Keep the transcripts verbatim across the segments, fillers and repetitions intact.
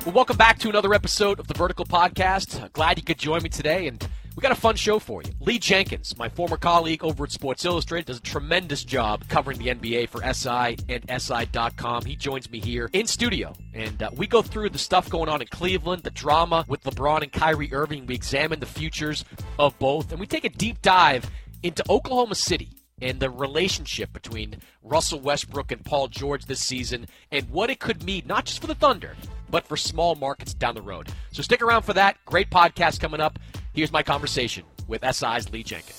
Well, welcome back to another episode of the Vertical Podcast. Glad you could join me today, and we got a fun show for you. Lee Jenkins, my former colleague over at Sports Illustrated, does a tremendous job covering the N B A for S I and S I dot com. He joins me here in studio, and uh, we go through the stuff going on in Cleveland, the drama with LeBron and Kyrie Irving. We examine the futures of both, and we take a deep dive into Oklahoma City and the relationship between Russell Westbrook and Paul George this season and what it could mean, not just for the Thunder, but for small markets down the road. So stick around for that. Great podcast coming up. Here's my conversation with S I's Lee Jenkins.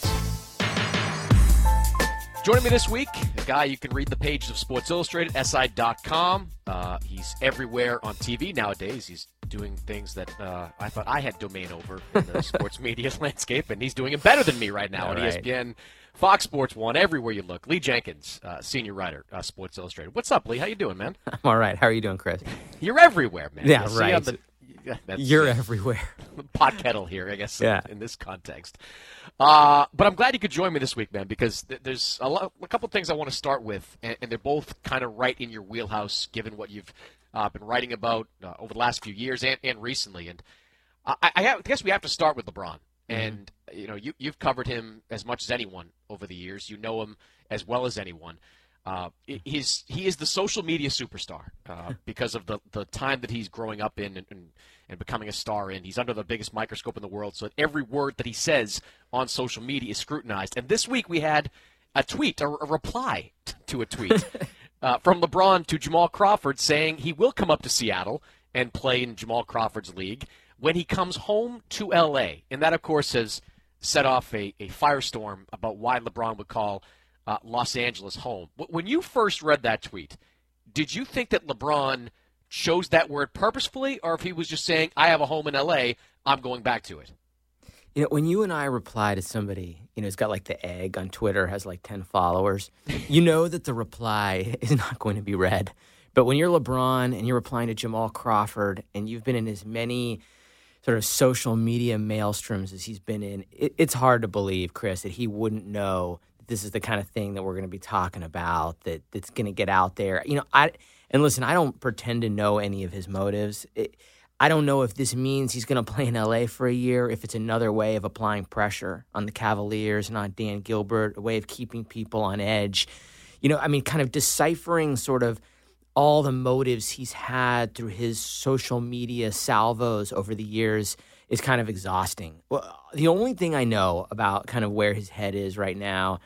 Joining me this week, a guy you can read the pages of Sports Illustrated, S I dot com. Uh, he's everywhere on T V nowadays. He's doing things that uh, I thought I had domain over in the sports media landscape, and he's doing it better than me right now on right. E S P N, Fox Sports one, everywhere you look. Lee Jenkins, uh, senior writer, uh, Sports Illustrated. What's up, Lee? How you doing, man? I'm all right. How are you doing, Chris? You're everywhere, man. Yeah, you right. The, yeah, that's, You're everywhere. Pot kettle here, I guess, yeah. in, in this context. Uh, but I'm glad you could join me this week, man, because th- there's a, lot, a couple things I want to start with, and, and they're both kind of right in your wheelhouse, given what you've uh, been writing about uh, over the last few years and, and recently. And I, I, I guess we have to start with LeBron. And, mm-hmm. you know, you, you've covered him as much as anyone over the years. You know him as well as anyone. Uh, he's, he is the social media superstar uh, because of the, the time that he's growing up in and, and, and becoming a star in. He's under the biggest microscope in the world, so every word that he says on social media is scrutinized. And this week we had a tweet, a, a reply to a tweet uh, from LeBron to Jamal Crawford saying he will come up to Seattle and play in Jamal Crawford's league when he comes home to L A. And that, of course, has set off a, a firestorm about why LeBron would call uh, Los Angeles home. When you first read that tweet, did you think that LeBron chose that word purposefully, or if he was just saying, I have a home in L A, I'm going back to it? You know, when you and I reply to somebody, you know, who's got like the egg on Twitter, has like ten followers, you know that the reply is not going to be read. But when you're LeBron and you're replying to Jamal Crawford and you've been in as many sort of social media maelstroms as he's been in, it, it's hard to believe, Chris, that he wouldn't know that this is the kind of thing that we're going to be talking about, that that's going to get out there. You know, I and listen, I don't pretend to know any of his motives. It, I don't know if this means he's going to play in L A for a year, if it's another way of applying pressure on the Cavaliers and on Dan Gilbert, a way of keeping people on edge. You know, I mean, kind of deciphering sort of all the motives he's had through his social media salvos over the years is kind of exhausting. Well, the only thing I know about kind of where his head is right now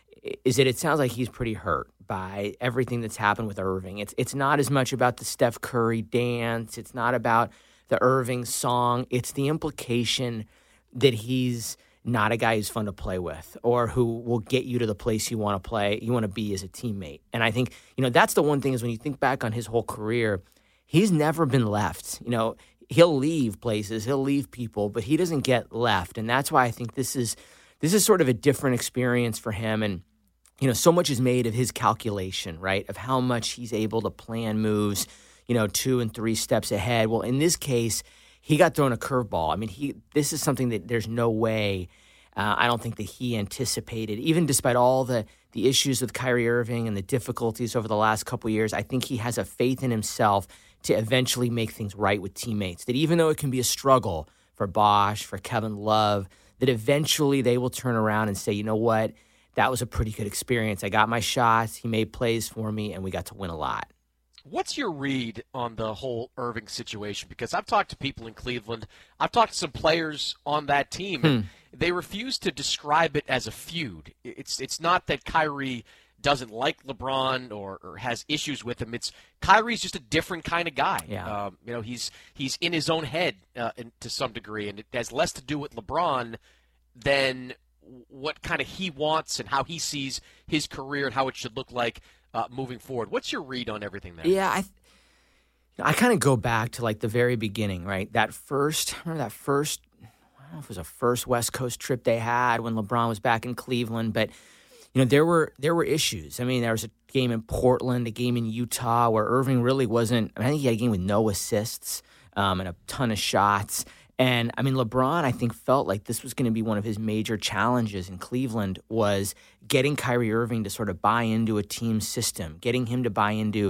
is that it sounds like he's pretty hurt by everything that's happened with Irving. It's it's not as much about the Steph Curry dance. It's not about the Irving song. It's the implication that he's not a guy who's fun to play with or who will get you to the place you want to play, you want to be as a teammate. And I think, you know, that's the one thing is when you think back on his whole career, he's never been left. You know, he'll leave places, he'll leave people, but he doesn't get left. And that's why I think this is this is sort of a different experience for him. And, you know, so much is made of his calculation, right, of how much he's able to plan moves, you know, two and three steps ahead. Well, in this case, he got thrown a curveball. I mean, he this is something that there's no way, uh, I don't think that he anticipated, even despite all the, the issues with Kyrie Irving and the difficulties over the last couple of years. I think he has a faith in himself to eventually make things right with teammates, that even though it can be a struggle for Bosh, for Kevin Love, that eventually they will turn around and say, you know what, that was a pretty good experience. I got my shots, he made plays for me, and we got to win a lot. What's your read on the whole Irving situation? Because I've talked to people in Cleveland. I've talked to some players on that team. Hmm. And they refuse to describe it as a feud. It's it's not that Kyrie doesn't like LeBron or, or has issues with him. It's Kyrie's just a different kind of guy. Yeah. Um, you know, he's he's in his own head uh, in, to some degree, and it has less to do with LeBron than what kind of he wants and how he sees his career and how it should look like Uh, moving forward. What's your read on everything there? Yeah, I I kind of go back to like the very beginning, right? That first, remember that first, I don't know if it was a first West Coast trip they had when LeBron was back in Cleveland, but you know, there were there were issues. I mean, there was a game in Portland, a game in Utah where Irving really wasn't, I think he had a game with no assists um, and a ton of shots. And, I mean, LeBron, I think, felt like this was going to be one of his major challenges in Cleveland was getting Kyrie Irving to sort of buy into a team system, getting him to buy into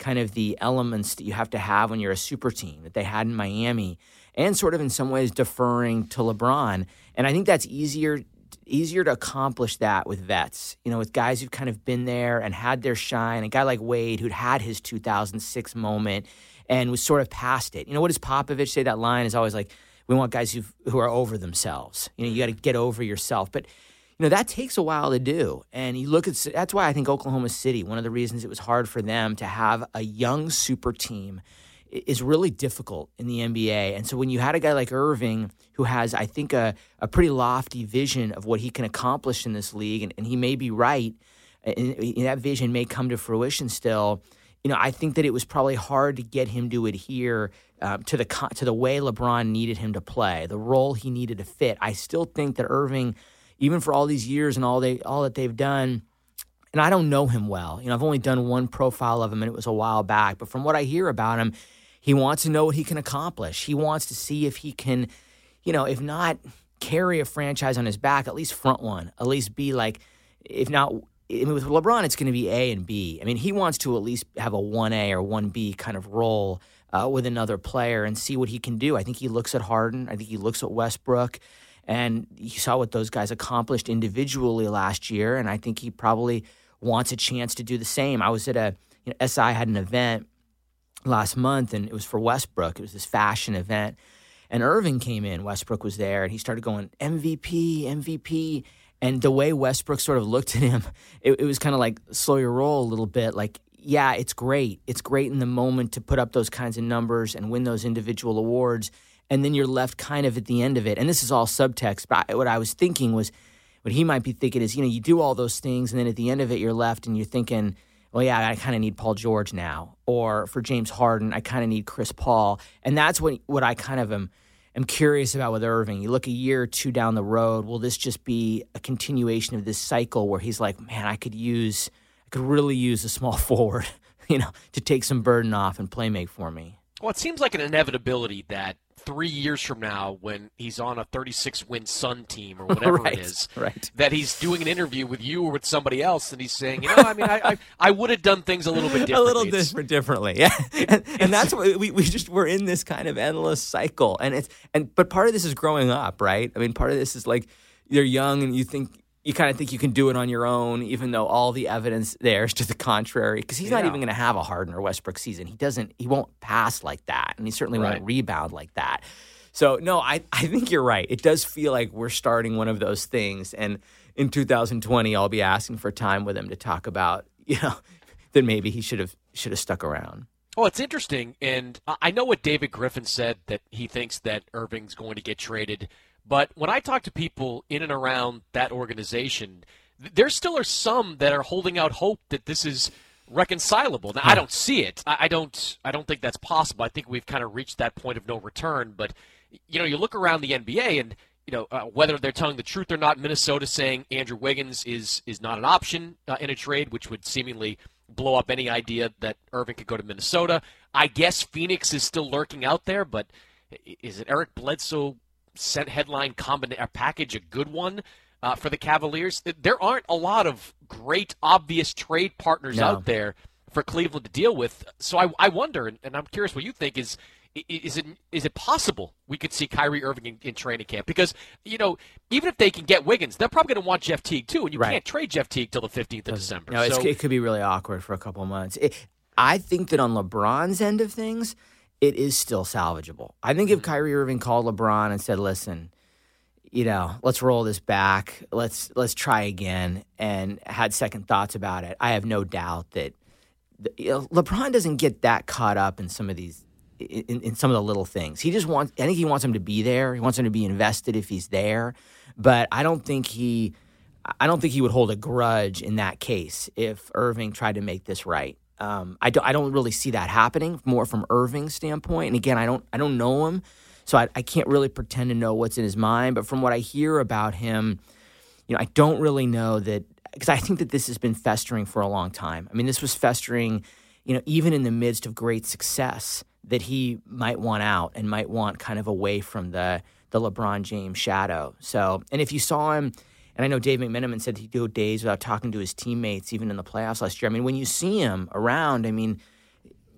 kind of the elements that you have to have when you're a super team that they had in Miami, and sort of in some ways deferring to LeBron. And I think that's easier easier to accomplish that with vets, you know, with guys who've kind of been there and had their shine. A guy like Wade who'd had his two thousand six moment and was sort of past it. You know, what does Popovich say? That line is always like, we want guys who who are over themselves. You know, you got to get over yourself. But, you know, that takes a while to do. And you look at, that's why I think Oklahoma City, one of the reasons it was hard for them to have a young super team is really difficult in the N B A. And so when you had a guy like Irving who has, I think, a, a pretty lofty vision of what he can accomplish in this league, and, and he may be right, and, and that vision may come to fruition still, you know, I think that it was probably hard to get him to adhere uh, to the to the way LeBron needed him to play, the role he needed to fit. I still think that Irving, even for all these years and all they all that they've done, and I don't know him well. You know, I've only done one profile of him, and it was a while back. But from what I hear about him, he wants to know what he can accomplish. He wants to see if he can, you know, if not carry a franchise on his back, at least front one, at least be like, if not, I mean, with LeBron, it's going to be A and B. I mean, he wants to at least have a one A or one B kind of role uh, with another player and see what he can do. I think he looks at Harden. I think he looks at Westbrook. And you saw what those guys accomplished individually last year, and I think he probably wants a chance to do the same. I was at a, you know, S I had an event last month, and it was for Westbrook. It was this fashion event. And Irving came in. Westbrook was there, and he started going, M V P, M V P. And the way Westbrook sort of looked at him, it, it was kind of like, slow your roll a little bit. Like, yeah, it's great. It's great in the moment to put up those kinds of numbers and win those individual awards. And then you're left kind of at the end of it. And this is all subtext. But I, what I was thinking was, what he might be thinking is, you know, you do all those things, and then at the end of it, you're left and you're thinking, well, yeah, I kind of need Paul George now. Or for James Harden, I kind of need Chris Paul. And that's what what I kind of am, am curious about with Irving. You look a year or two down the road, will this just be a continuation of this cycle where he's like, man, I could use, I could really use a small forward, you know, to take some burden off and play make for me. Well, it seems like an inevitability that three years from now, when he's on a thirty-six win Sun team or whatever right, it is, right. that he's doing an interview with you or with somebody else, and he's saying, you know, I mean, I I, I would have done things a little bit differently. A little different, differently, yeah. And, and that's what we we just we're in this kind of endless cycle, and it's and but part of this is growing up, right? I mean, part of this is like you're young and you think. You kind of think you can do it on your own, even though all the evidence there is to the contrary. Because he's yeah. not even going to have a Harden or Westbrook season. He doesn't. He won't pass like that, and he certainly right. won't rebound like that. So no, I I think you're right. It does feel like we're starting one of those things, and in two thousand twenty, I'll be asking for time with him to talk about, you know, that maybe he should have should have stuck around. Oh, it's interesting, and I know what David Griffin said, that he thinks that Irving's going to get traded. But when I talk to people in and around that organization, there still are some that are holding out hope that this is reconcilable. Now, huh. I don't see it. I don't. I don't think that's possible. I think we've kind of reached that point of no return. But you know, you look around the N B A, and you know uh, whether they're telling the truth or not. Minnesota saying Andrew Wiggins is is not an option uh, in a trade, which would seemingly blow up any idea that Irving could go to Minnesota. I guess Phoenix is still lurking out there, but is it Eric Bledsoe? Sent headline combina- package a good one uh, for the Cavaliers? There aren't a lot of great, obvious trade partners no. out there for Cleveland to deal with. So I, I wonder, and, and I'm curious what you think, is is it is it possible we could see Kyrie Irving in, in training camp? Because, you know, even if they can get Wiggins, they're probably going to want Jeff Teague too, and you right. can't trade Jeff Teague till the fifteenth of December. No, so, it's, it could be really awkward for a couple of months. It, I think that on LeBron's end of things, it is still salvageable. I think if Kyrie Irving called LeBron and said, listen, you know, let's roll this back, let's let's try again, and had second thoughts about it, I have no doubt that the, you know, LeBron doesn't get that caught up in some of these, in, in some of the little things. He just wants, I think he wants him to be there. He wants him to be invested if he's there. But I don't think he, I don't think he would hold a grudge in that case if Irving tried to make this right. Um, I, do, I don't really see that happening, more from Irving's standpoint. And again, I don't I don't know him, so I, I can't really pretend to know what's in his mind. But from what I hear about him, you know, I don't really know that, because I think that this has been festering for a long time. I mean, this was festering, you know, even in the midst of great success, that he might want out and might want kind of away from the the LeBron James shadow. So, and if you saw him. And I know Dave McMenamin said he'd go days without talking to his teammates, even in the playoffs last year. I mean, when you see him around, I mean,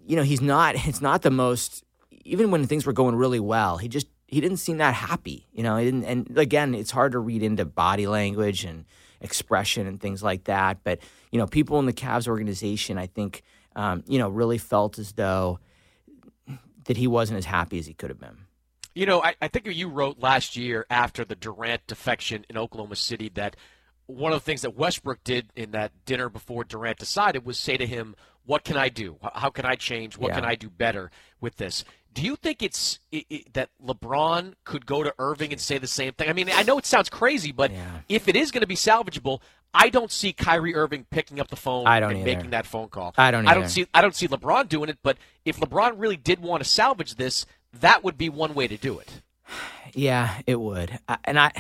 you know, he's not, it's not the most, even when things were going really well, he just, he didn't seem that happy, you know, he didn't, and again, it's hard to read into body language and expression and things like that. But, you know, people in the Cavs organization, I think, um, you know, really felt as though that he wasn't as happy as he could have been. You know, I, I think you wrote last year after the Durant defection in Oklahoma City that one of the things that Westbrook did in that dinner before Durant decided was say to him, what can I do? How can I change? What yeah. can I do better with this? Do you think it's it, it, that LeBron could go to Irving and say the same thing? I mean, I know it sounds crazy, but yeah. if it is going to be salvageable, I don't see Kyrie Irving picking up the phone I don't and either. making that phone call. I don't I don't either. see I don't see LeBron doing it, but if LeBron really did want to salvage this, that would be one way to do it. Yeah, it would. I, and I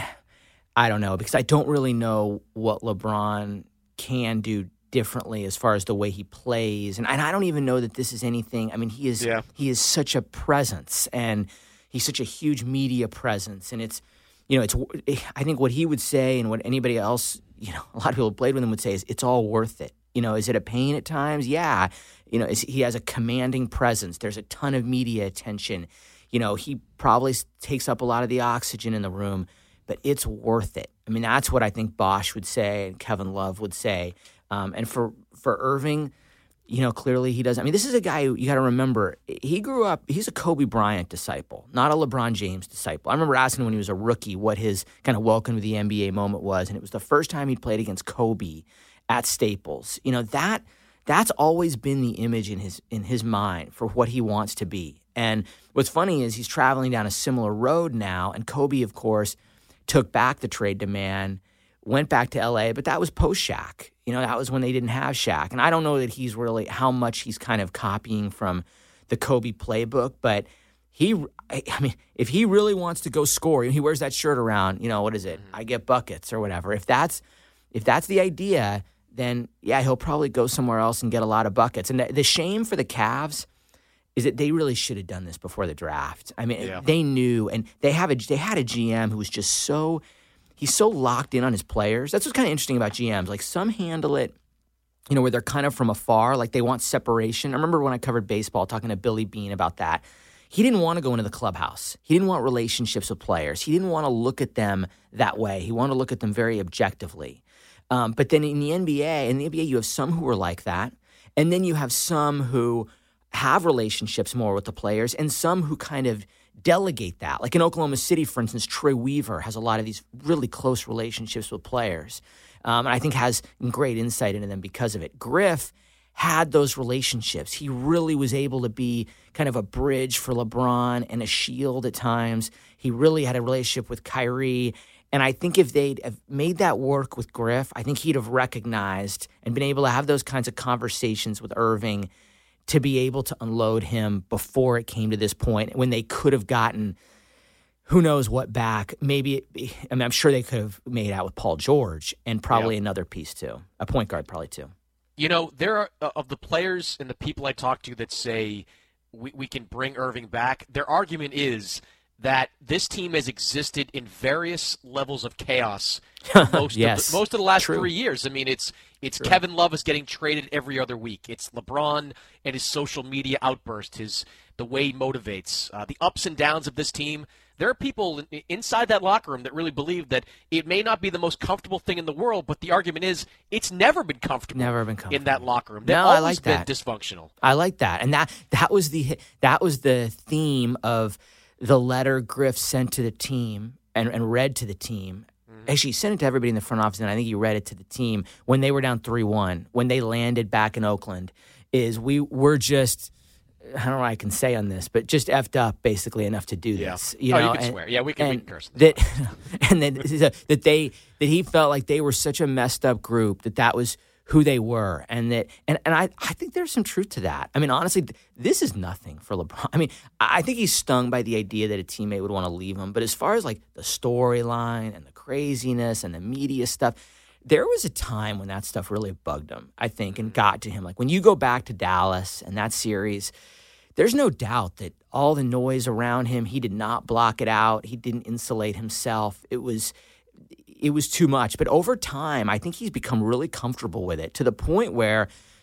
I don't know, because I don't really know what LeBron can do differently as far as the way he plays. And, and I don't even know that this is anything. I mean, he is yeah. he is such a presence, and he's such a huge media presence. And it's, you know, it's I think what he would say and what anybody else, you know, a lot of people who played with him would say is it's all worth it. You know, is it a pain at times? Yeah. You know, is, he has a commanding presence. There's a ton of media attention. You know, he probably takes up a lot of the oxygen in the room, but it's worth it. I mean, that's what I think Bosh would say and Kevin Love would say. Um, and for, for Irving, you know, clearly he doesn't. I mean, this is a guy who you got to remember, he grew up, he's a Kobe Bryant disciple, not a LeBron James disciple. I remember asking him when he was a rookie what his kind of welcome to the N B A moment was, and it was the first time he'd played against Kobe at Staples. You know, that that's always been the image in his in his mind for what he wants to be. And what's funny is he's traveling down a similar road now, and Kobe, of course, took back the trade demand, went back to L A, but that was post-Shaq. You know, that was when they didn't have Shaq. And I don't know that he's really, how much he's kind of copying from the Kobe playbook, but he, I mean, if he really wants to go score, he wears that shirt around, you know, what is it? I get buckets or whatever. If that's, if that's the idea, then yeah, he'll probably go somewhere else and get a lot of buckets. And the, the shame for the Cavs is that they really should have done this before the draft. I mean, yeah. they knew, and they have a, they had a G M who was just so, he's so locked in on his players. That's what's kind of interesting about G Ms. Like, some handle it, you know, where they're kind of from afar, like they want separation. I remember when I covered baseball talking to Billy Beane about that. He didn't want to go into the clubhouse. He didn't want relationships with players. He didn't want to look at them that way. He wanted to look at them very objectively. Um, but then in the N B A, in the N B A, you have some who are like that, and then you have some who have relationships more with the players, and some who kind of delegate that. Like in Oklahoma City, for instance, Troy Weaver has a lot of these really close relationships with players, um, and I think has great insight into them because of it. Griff had those relationships. He really was able to be kind of a bridge for LeBron and a shield at times. He really had a relationship with Kyrie, and I think if they'd have made that work with Griff, I think he'd have recognized and been able to have those kinds of conversations with Irving to be able to unload him before it came to this point when they could have gotten who knows what back. Maybe, it, I mean, I'm sure they could have made out with Paul George and probably yeah. another piece too. A point guard probably too. You know, there are, uh, of the players and the people I talk to that say we, we can bring Irving back, their argument is that this team has existed in various levels of chaos most, yes. of, the, most of the last True. three years. I mean, it's it's True. Kevin Love is getting traded every other week. It's LeBron and his social media outburst, his the way he motivates, uh, the ups and downs of this team. There are people inside that locker room that really believe that it may not be the most comfortable thing in the world, but the argument is it's never been comfortable, never been comfortable. in that locker room. They've no, always I like been that. dysfunctional. I like that. And that that was the that was the theme of the letter Griff sent to the team and, and read to the team. Mm-hmm. Actually, he sent it to everybody in the front office, and I think he read it to the team when they were down three one, when they landed back in Oakland, is we were just, I don't know what I can say on this, but just effed up basically enough to do Yeah. this. You oh, know? you can and, swear. Yeah, we can, we and can curse. That, and then that they that he felt like they were such a messed up group that that was who they were, and that and, and I, I think there's some truth to that. I mean, honestly, this is nothing for LeBron. I mean, I think he's stung by the idea that a teammate would want to leave him, but as far as like the storyline and the craziness and the media stuff, there was a time when that stuff really bugged him, I think, and got to him. Like when you go back to Dallas and that series, there's no doubt that all the noise around him, he did not block it out. He didn't insulate himself. It was it was too much. But over time, I think he's become really comfortable with it to the point where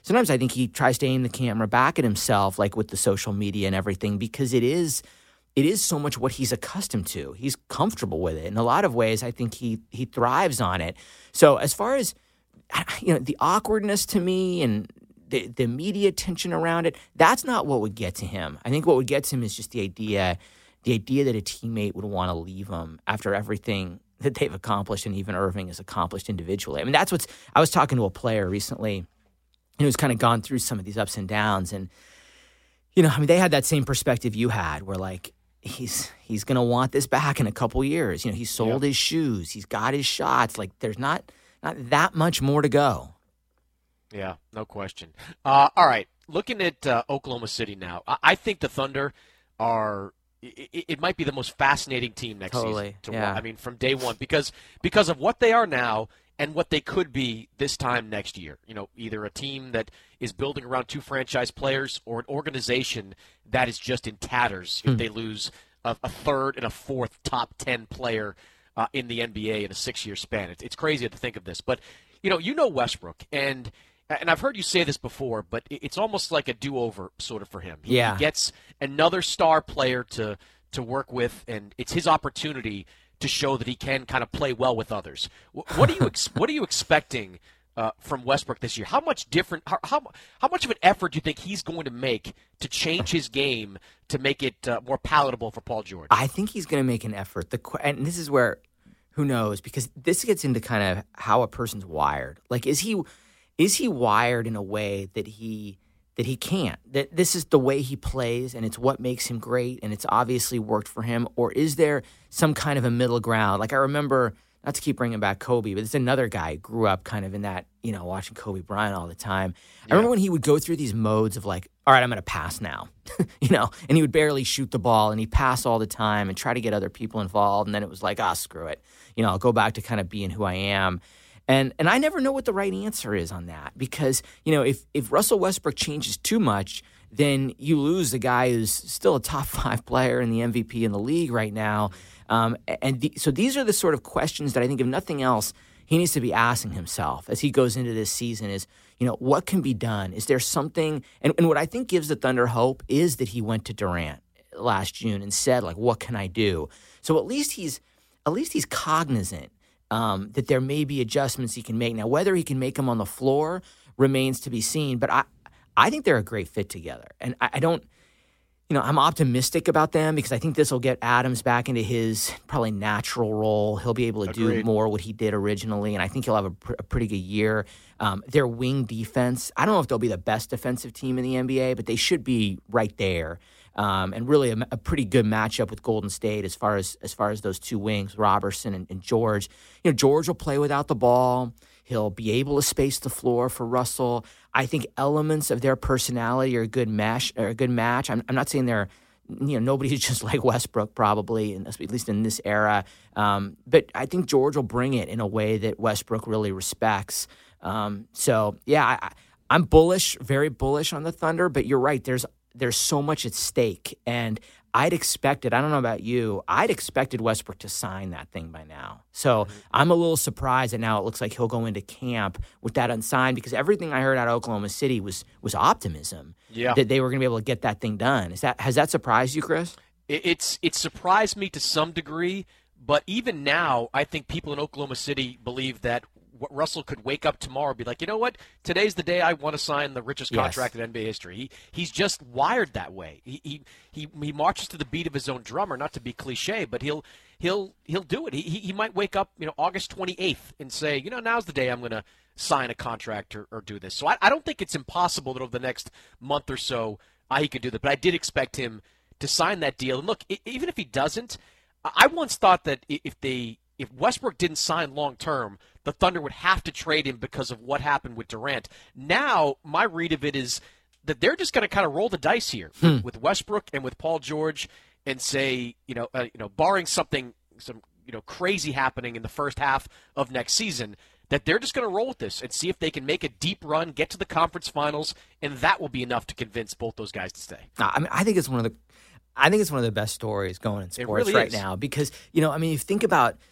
sometimes I think he tries to aim the camera back at himself, like with the social media and everything, because it is it is so much what he's accustomed to. He's comfortable with it. In a lot of ways, I think he he thrives on it. So as far as, you know, the awkwardness to me and the, the media attention around it, that's not what would get to him. I think what would get to him is just the idea, the idea that a teammate would want to leave him after everything that they've accomplished, and even Irving has accomplished individually. I mean, that's what's – I was talking to a player recently who's kind of gone through some of these ups and downs, and, you know, I mean, they had that same perspective you had where, like, he's he's going to want this back in a couple years. You know, he sold yep. his shoes. He's got his shots. Like, there's not not that much more to go. Yeah, no question. Uh, all right, looking at uh, Oklahoma City now, I, I think the Thunder are it, – it might be the most fascinating team next totally. season to yeah. watch. I mean, from day one, because because of what they are now and what they could be this time next year. You know, either a team that is building around two franchise players or an organization that is just in tatters if hmm. they lose a, a third and a fourth top ten player uh, in the N B A in a six-year span. It's, it's crazy to think of this. But, you know, you know Westbrook, and – and I've heard you say this before, but it's almost like a do-over sort of for him. He, yeah. he gets another star player to to work with, and it's his opportunity to show that he can kind of play well with others. What are you ex- what are you expecting uh, from Westbrook this year? How much different? How, how how much of an effort do you think he's going to make to change his game to make it uh, more palatable for Paul George? I think he's going to make an effort. The and this is where, who knows? Because this gets into kind of how a person's wired. Like, is he? Is he wired in a way that he that he can't? That this is the way he plays, and it's what makes him great, and it's obviously worked for him? Or is there some kind of a middle ground? Like, I remember, not to keep bringing back Kobe, but there's another guy who grew up kind of in that, you know, watching Kobe Bryant all the time. Yeah. I remember when he would go through these modes of like, all right, I'm going to pass now, you know, and he would barely shoot the ball, and he'd pass all the time and try to get other people involved, and then it was like, ah, screw it. You know, I'll go back to kind of being who I am. And and I never know what the right answer is on that, because, you know, if, if Russell Westbrook changes too much, then you lose the guy who's still a top five player and the M V P in the league right now. Um, and the, so these are the sort of questions that I think, if nothing else, he needs to be asking himself as he goes into this season is, you know, what can be done? Is there something? And, and what I think gives the Thunder hope is that he went to Durant last June and said, like, what can I do? So at least he's at least he's cognizant Um, that there may be adjustments he can make. Now, whether he can make them on the floor remains to be seen, but I, I think they're a great fit together. And I, I don't, you know, I'm optimistic about them because I think this will get Adams back into his probably natural role. He'll be able to Agreed. do more what he did originally, and I think he'll have a, pr- a pretty good year. Um, their wing defense, I don't know if they'll be the best defensive team in the N B A, but they should be right there. Um, and really a, a pretty good matchup with Golden State as far as as far as those two wings, Robertson and, and George. You know, George will play without the ball. He'll be able to space the floor for Russell. I think elements of their personality are a good mesh, or a good match. I'm, I'm not saying they're, you know, nobody's just like Westbrook probably, at least in this era. Um, but I think George will bring it in a way that Westbrook really respects. Um, so yeah, I, I'm bullish, very bullish on the Thunder. But you're right. There's There's so much at stake, and I'd expected, I don't know about you, I'd expected Westbrook to sign that thing by now. So mm-hmm. I'm a little surprised that now it looks like he'll go into camp with that unsigned, because everything I heard out of Oklahoma City was was optimism yeah. that they were going to be able to get that thing done. Is that Has that surprised you, Chris? It, it's it surprised me to some degree, but even now I think people in Oklahoma City believe that Russell could wake up tomorrow and be like, you know what? Today's the day I want to sign the richest contract yes. in N B A history. He he's just wired that way. He, he he he marches to the beat of his own drummer. Not to be cliche, but he'll he'll he'll do it. He he, he might wake up, you know, August twenty-eighth and say, you know, now's the day I'm going to sign a contract or, or do this. So I, I don't think it's impossible that over the next month or so uh, he could do that. But I did expect him to sign that deal. And look, even if he doesn't, I once thought that if they if Westbrook didn't sign long term, the Thunder would have to trade him because of what happened with Durant. Now, my read of it is that they're just going to kind of roll the dice here hmm. with Westbrook and with Paul George, and say, you know, uh, you know, barring something, some you know, crazy happening in the first half of next season, that they're just going to roll with this and see if they can make a deep run, get to the conference finals, and that will be enough to convince both those guys to stay. I mean, I think it's one of the, I think it's one of the best stories going in sports really right is. now, because, you know, I mean, if you think about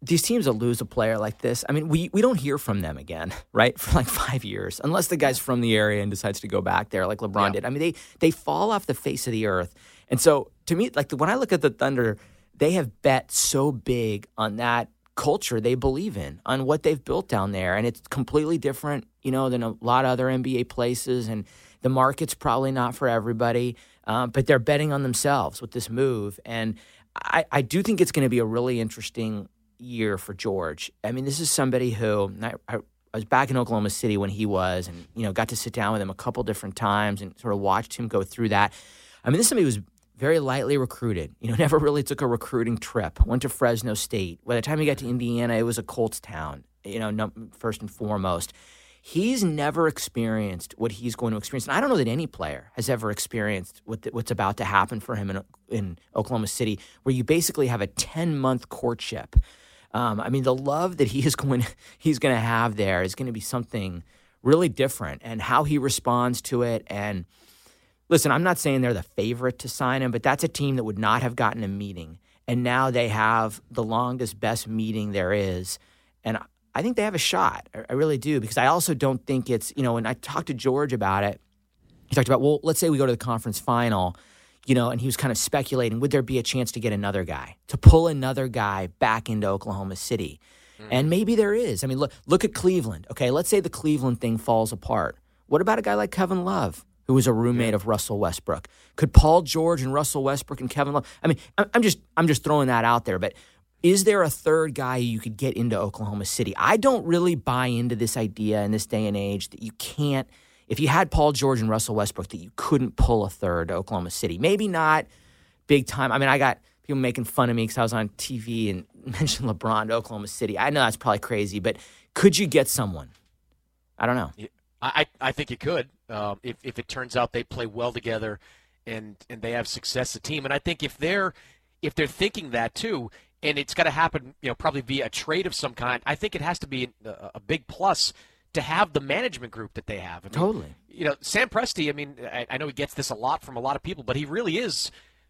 these teams that lose a player like this, I mean, we, we don't hear from them again, right, for like five years, unless the guy's from the area and decides to go back there like LeBron yeah. did. I mean, they they fall off the face of the earth. And so, to me, like when I look at the Thunder, they have bet so big on that culture they believe in, on what they've built down there. And it's completely different, you know, than a lot of other N B A places. And the market's probably not for everybody, um, but they're betting on themselves with this move. And I, I do think it's going to be a really interesting year for George. I mean, this is somebody who I, I, I was back in Oklahoma City when he was, and you know, got to sit down with him a couple different times and sort of watched him go through that. I mean, this is somebody who was very lightly recruited. You know, never really took a recruiting trip. Went to Fresno State. By the time he got to Indiana, it was a Colts town. You know, no, first and foremost, he's never experienced what he's going to experience, and I don't know that any player has ever experienced what the, what's about to happen for him in in Oklahoma City, where you basically have a ten month courtship. Um, I mean, the love that he is going he's going to have there is going to be something really different, and how he responds to it. And listen, I'm not saying they're the favorite to sign him, but that's a team that would not have gotten a meeting, and now they have the longest, best meeting there is, and I think they have a shot. I really do, because I also don't think it's, you know, when I talked to George about it, he talked about, well, let's say we go to the conference final, you know, and he was kind of speculating, would there be a chance to get another guy, to pull another guy back into Oklahoma City? Mm-hmm. And maybe there is. I mean, look, look at Cleveland. Okay, let's say the Cleveland thing falls apart. What about a guy like Kevin Love, who was a roommate yeah. of Russell Westbrook? Could Paul George and Russell Westbrook and Kevin Love? I mean, I'm just, I'm just throwing that out there, but is there a third guy you could get into Oklahoma City? I don't really buy into this idea in this day and age that you can't, if you had Paul George and Russell Westbrook, that you couldn't pull a third to Oklahoma City. Maybe not big time. I mean, I got people making fun of me because I was on T V and mentioned LeBron to Oklahoma City. I know that's probably crazy, but could you get someone? I don't know. I, I think you could um, if, if it turns out they play well together and, and they have success as a team. And I think if they're if they're thinking that too, and it's got to happen, you know, probably via a trade of some kind, I think it has to be a, a big plus to have the management group that they have. I mean, totally. You know, Sam Presti, I mean, I, I know he gets this a lot from a lot of people, but he really is,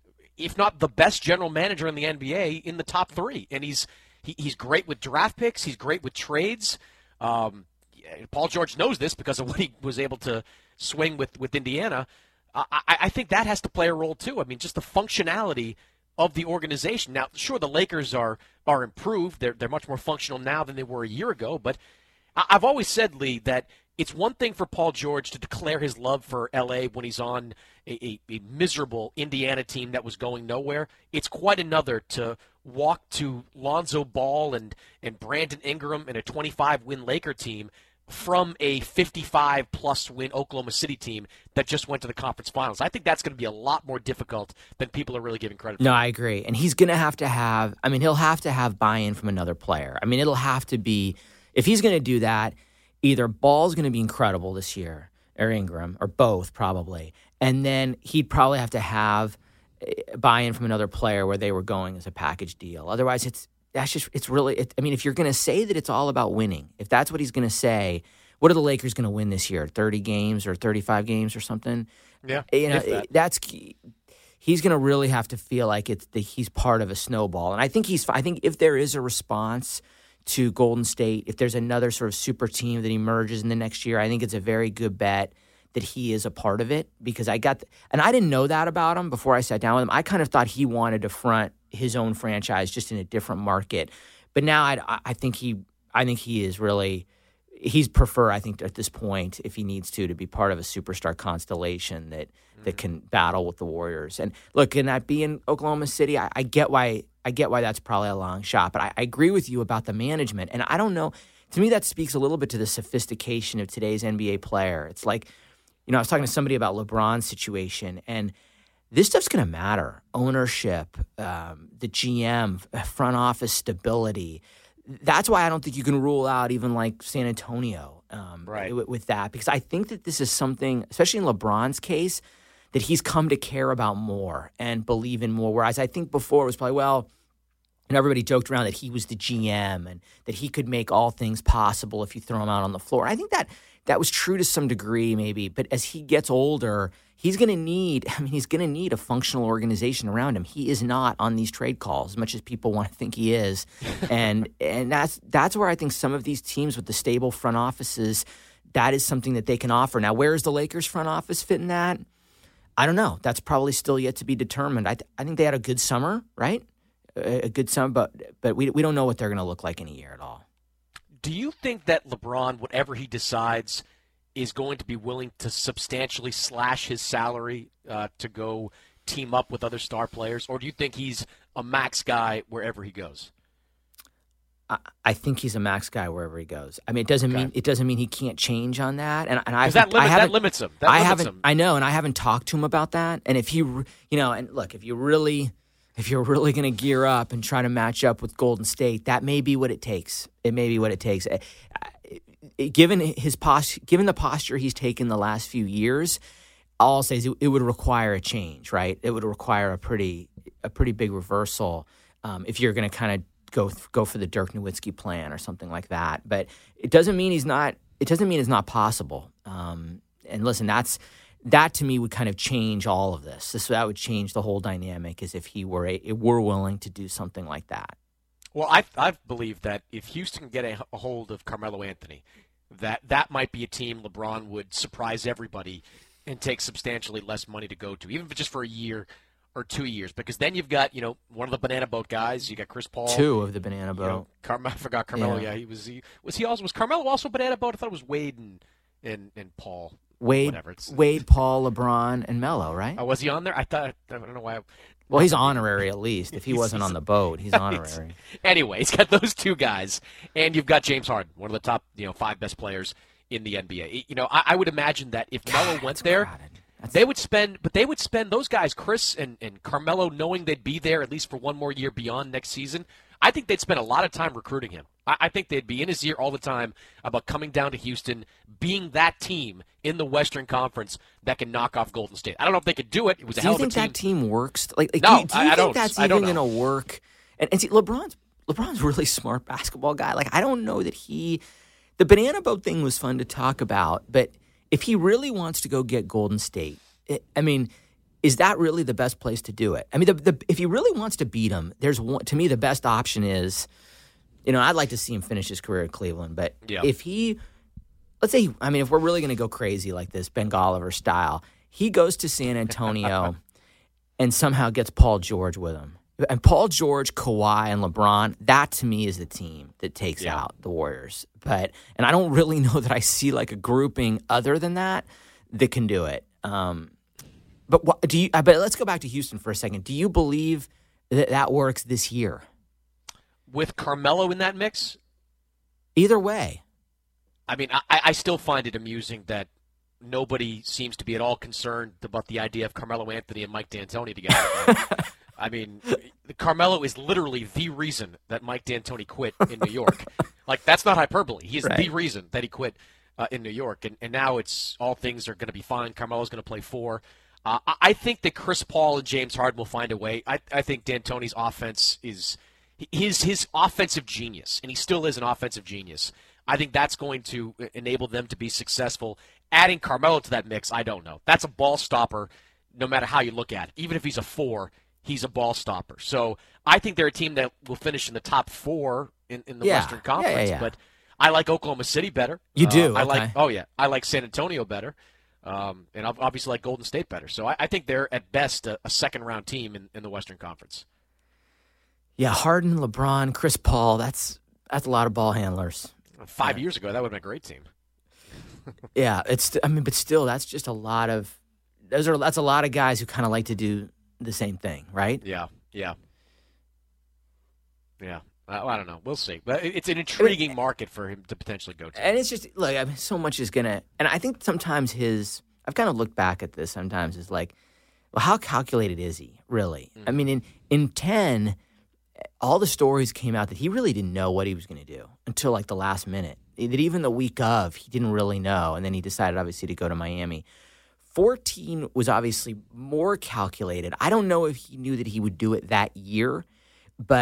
if not the best general manager in the N B A, in the top three. And he's he, he's great with draft picks. He's great with trades. Um, Paul George knows this because of what he was able to swing with, with Indiana. I, I think that has to play a role, too. I mean, just the functionality of the organization. Now, sure, the Lakers are are improved. They're they're much more functional now than they were a year ago. But I've always said, Lee, that it's one thing for Paul George to declare his love for L A when he's on a, a, a miserable Indiana team that was going nowhere. It's quite another to walk to Lonzo Ball and, and Brandon Ingram and a twenty-five win Laker team from a fifty-five plus win Oklahoma City team that just went to the conference finals. I think that's going to be a lot more difficult than people are really giving credit for. No, I agree. And he's going to have to have, I mean, he'll have to have buy-in from another player. I mean, it'll have to be, if he's going to do that, either Ball's going to be incredible this year, or Ingram, or both probably. And then he'd probably have to have buy-in from another player where they were going as a package deal. Otherwise, it's, That's just, it's really, it, I mean, if you're going to say that it's all about winning, if that's what he's going to say, what are the Lakers going to win this year? thirty games or thirty-five games or something? Yeah. You know, that. that's, he's going to really have to feel like it's the, he's part of a snowball. And I think he's, I think if there is a response to Golden State, if there's another sort of super team that emerges in the next year, I think it's a very good bet that he is a part of it, because I got, and I didn't know that about him before I sat down with him. I kind of thought he wanted to front his own franchise just in a different market. But now I, I think he, I think he is really, he's prefer, I think at this point, if he needs to, to be part of a superstar constellation that, mm-hmm. that can battle with the Warriors. And look, can that be in Oklahoma City? I, I get why, I get why that's probably a long shot, but I, I agree with you about the management. And I don't know, to me, that speaks a little bit to the sophistication of today's N B A player. It's like, you know, I was talking to somebody about LeBron's situation, and this stuff's going to matter. Ownership, um, the G M, front office stability. That's why I don't think you can rule out even like San Antonio um, right. with, with that, because I think that this is something, especially in LeBron's case, that he's come to care about more and believe in more. Whereas I think before it was probably, well, And everybody joked around that he was the G M and that he could make all things possible if you throw him out on the floor. I think that that was true to some degree, maybe. But as he gets older, he's going to need, I mean, he's going to need a functional organization around him. He is not on these trade calls as much as people want to think he is. and and that's that's where I think some of these teams with the stable front offices, that is something that they can offer. Now, where is the Lakers front office fit in that? I don't know. That's probably still yet to be determined. I, th- I think they had a good summer, right? A good summer, but but we we don't know what they're going to look like in a year at all. Do you think that LeBron, whatever he decides, is going to be willing to substantially slash his salary uh, to go team up with other star players, or do you think he's a max guy wherever he goes? I, I think he's a max guy wherever he goes. I mean, it doesn't Okay. mean it doesn't mean he can't change on that. And and I that, limit, I that limits him. That I limits haven't. him. I know, and I haven't talked to him about that. And if he, you know, and look, if you really. If you're really going to gear up and try to match up with Golden State, that may be what it takes. It may be what it takes. Given his post, given the posture he's taken the last few years, all I'll say is it, it would require a change, right? It would require a pretty, a pretty big reversal um, if you're going to kind of go go for the Dirk Nowitzki plan or something like that. But it doesn't mean he's not. It doesn't mean it's not possible. Um, and listen, that's. That to me would kind of change all of this. This that would change the whole dynamic, as if he were a, were willing to do something like that. Well, I I believe that if Houston can get a, a hold of Carmelo Anthony, that that might be a team LeBron would surprise everybody and take substantially less money to go to, even if it's just for a year or two years. Because then you've got, you know, one of the Banana Boat guys. You got Chris Paul. Two of the Banana Boat. You know, Car- I forgot Carmelo. Yeah. yeah, he was. He was he also was Carmelo also Banana Boat? I thought it was Wade and and, and Paul. Wade, Wade, Paul, LeBron, and Melo, right? Oh, was he on there? I thought. I don't know why. I, well, he's honorary at least. If he he's, wasn't he's, on the boat, he's honorary. Anyway, he's got those two guys, and you've got James Harden, one of the top, you know, five best players in the N B A. You know, I, I would imagine that if God, Melo went there, they would spend, but they would spend those guys, Chris and, and Carmelo, knowing they'd be there at least for one more year beyond next season. I think they'd spend a lot of time recruiting him. I, I think they'd be in his ear all the time about coming down to Houston, being that team in the Western Conference that can knock off Golden State. I don't know if they could do it. It was a do hell you think of a team. that team works? Like, like no, do you, do you I, I think don't. that's I even don't going to work? And, and see, LeBron's LeBron's a really smart basketball guy. Like, I don't know that he. The Banana Boat thing was fun to talk about, but if he really wants to go get Golden State, it, I mean. Is that really the best place to do it? I mean, the, the, if he really wants to beat him, there's one, to me the best option is, you know, I'd like to see him finish his career at Cleveland. But yeah. if he, let's say, I mean, if we're really going to go crazy like this, Ben Golliver style, he goes to San Antonio and somehow gets Paul George with him. And Paul George, Kawhi, and LeBron, that to me is the team that takes yeah. out the Warriors. But and I don't really know that I see like a grouping other than that that can do it. Um, But what, do you? But let's go back to Houston for a second. Do you believe that that works this year? With Carmelo in that mix? Either way. I mean, I, I still find it amusing that nobody seems to be at all concerned about the idea of Carmelo Anthony and Mike D'Antoni together. I mean, Carmelo is literally the reason that Mike D'Antoni quit in New York. Like, that's not hyperbole. He's right. the reason that he quit uh, in New York. And, and now it's all things are going to be fine. Carmelo's going to play four. Uh, I think that Chris Paul and James Harden will find a way. I, I think D'Antoni's offense is his his offensive genius, and he still is an offensive genius. I think that's going to enable them to be successful. Adding Carmelo to that mix, I don't know. That's a ball stopper no matter how you look at it. Even if he's a four, he's a ball stopper. So I think they're a team that will finish in the top four in, in the yeah. Western Conference. Yeah, yeah, yeah. But I like Oklahoma City better. You do? Uh, I okay. like. Oh, yeah. I like San Antonio better. Um, and obviously like Golden State better. So I, I think they're, at best, a, a second-round team in, in the Western Conference. Yeah, Harden, LeBron, Chris Paul, that's that's a lot of ball handlers. Five yeah. years ago, that would have been a great team. yeah, it's. I mean, but still, that's just a lot of – those are that's a lot of guys who kind of like to do the same thing, right? Yeah, yeah. Yeah. I, I don't know. We'll see. But it's an intriguing I mean, market for him to potentially go to. And it's just, like, I mean, so much is going to – and I think sometimes his – I've kind of looked back at this sometimes. It's like, well, how calculated is he, really? Mm-hmm. I mean, in, in ten, all the stories came out that he really didn't know what he was going to do until, like, the last minute. That even the week of, he didn't really know. And then he decided, obviously, to go to Miami. fourteen was obviously more calculated. I don't know if he knew that he would do it that year, but –